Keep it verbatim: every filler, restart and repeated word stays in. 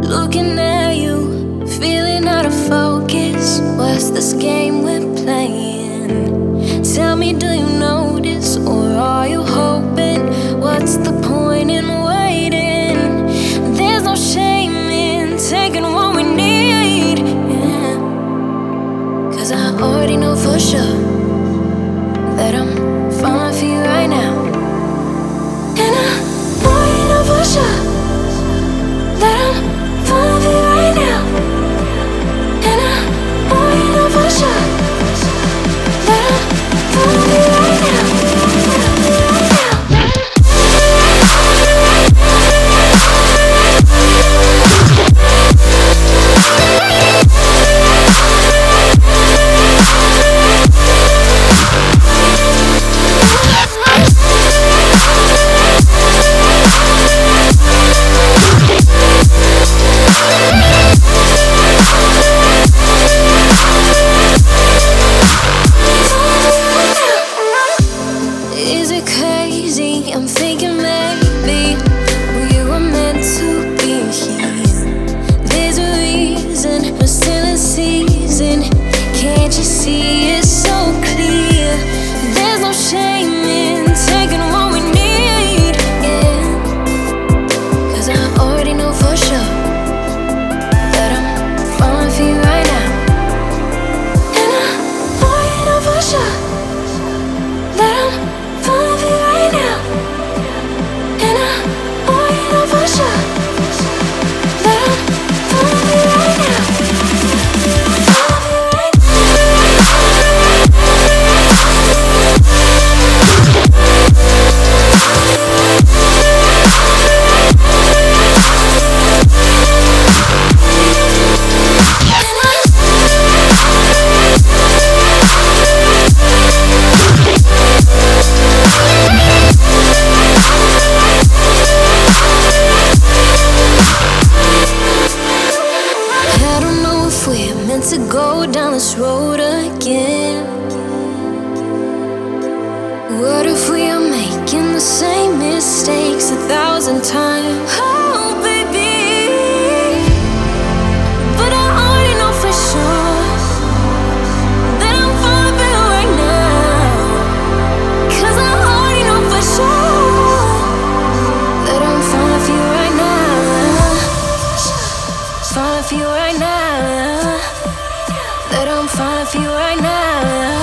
Looking at you, feeling out of focus. What's this game we're playing? Tell me, do you notice, or are you hoping? What's the point in waiting? There's no shame in taking what we need, yeah. Cause I already know for sure that I'm falling for you right now. And I already know for sure that I'm falling for you right now. And I already know for sure that I'm falling for you right now. Is it crazy? I'm thinking maybe we were meant to be here. There's a reason we're still in season. Can't you see it's so clear? There's no shame in taking what we need, yeah. Cause I already know for sure that I'm falling for you right now. And I already know for sure that I'm falling for you right now. And I already know for sure that I'm falling for you right now. Falling for you right now. I don't know if we're meant to go down this road again. What if we are making the same mistakes a thousand times? Oh, baby. But I already know for sure that I'm falling for you right now. Cause I already know for sure that I'm falling for you right now. Falling for you right now. That I'm falling for you right now.